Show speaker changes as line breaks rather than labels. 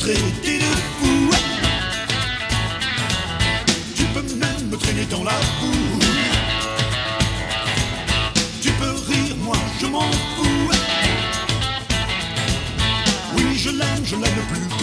traiter de fou. Tu peux même me traîner dans la boue. Tu peux rire, moi je m'en fous. Oui, je l'aime plus